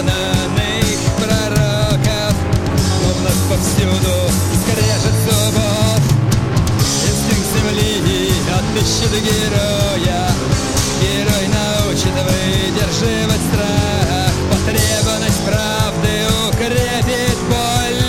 обмананных пророков, но вновь повсюду скрежет зубов. Инстинкт земли отыщет героя, герой научит выдерживать страх, потребность правды укрепит боль.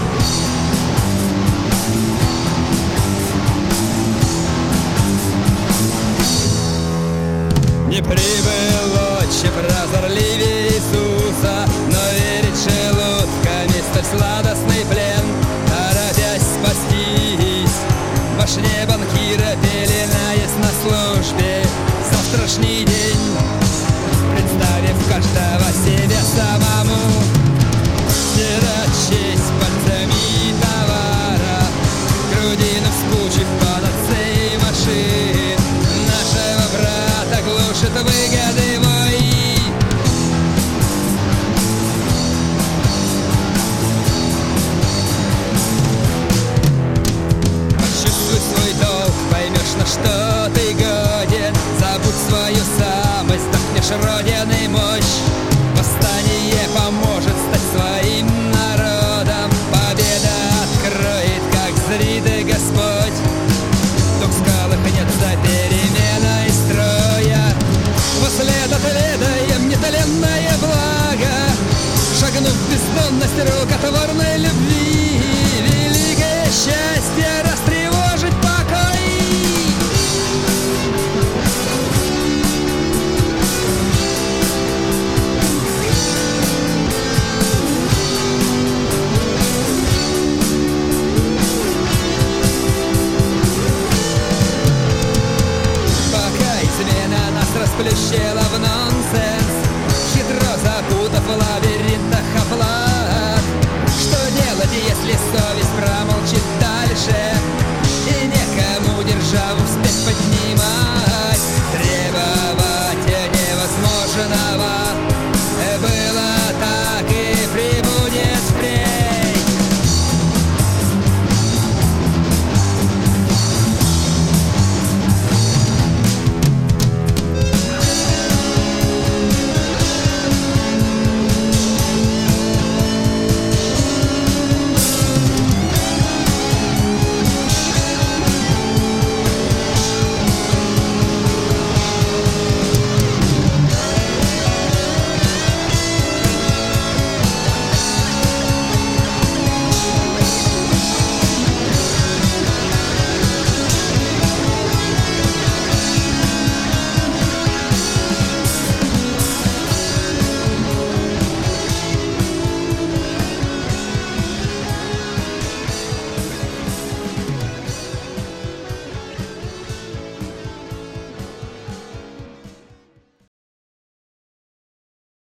Не прибыл отче прозорливее Иисуса, но верить желудками столь сладостный плен, торопясь спастись. В башне банкира пеленаясь на службе завтрашний день, представив каждого себе самому, стирать честь пальцами товара, грудину вспучив панацеей машин. Нашего брата глушит выгоды вой. Почувствуй свой долг, поймешь, на что ты годен. Забудь свою самость, вдохнешь родины мощь. Восстание поможет стать своим народом. Победа откроет, как зрит и Господь. Дух всколыхнется переменой строя. Вслед отведаем нетленное благо, шагнув в бездонность рукотворной любви. Великое счастье растревожить покой. Измена нас расплющила в нонсенс, хитро запутав в лабиринтах оплат. Что делать, если совесть